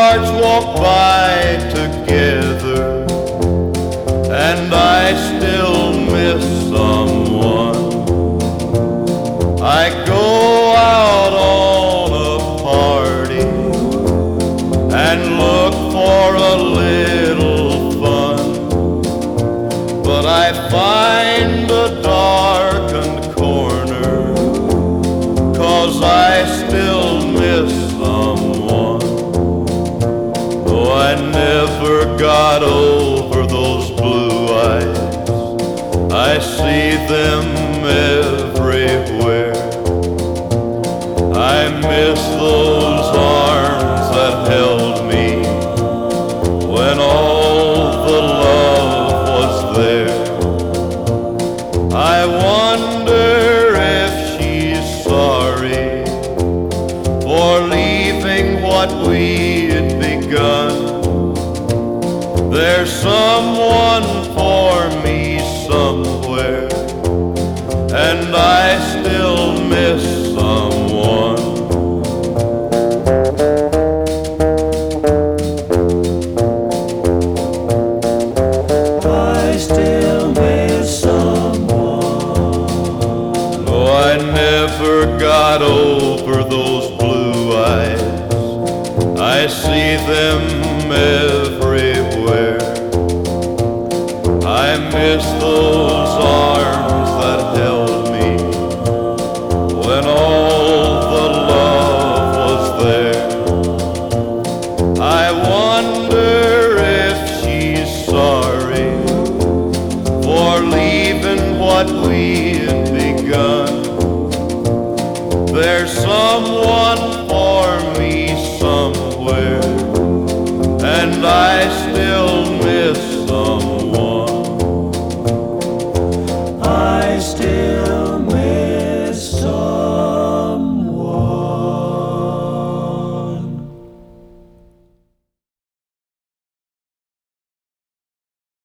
hearts walk by together, and I still miss someone. I go out on a party and look for a little fun, but I find a darkened corner, 'cause I still miss someone. Though I never got over those blue eyes, I see them everywhere. I miss those arms that held me when all the love was there. I wonder if she's sorry for leaving what we had begun. There's someone for me somewhere, and I still miss someone. I still miss someone. Oh, I never got over those blue eyes. I see them everywhere. I miss those arms that held me when all the love was there. I wonder if she's sorry for leaving what we had begun. There's someone for me somewhere, and I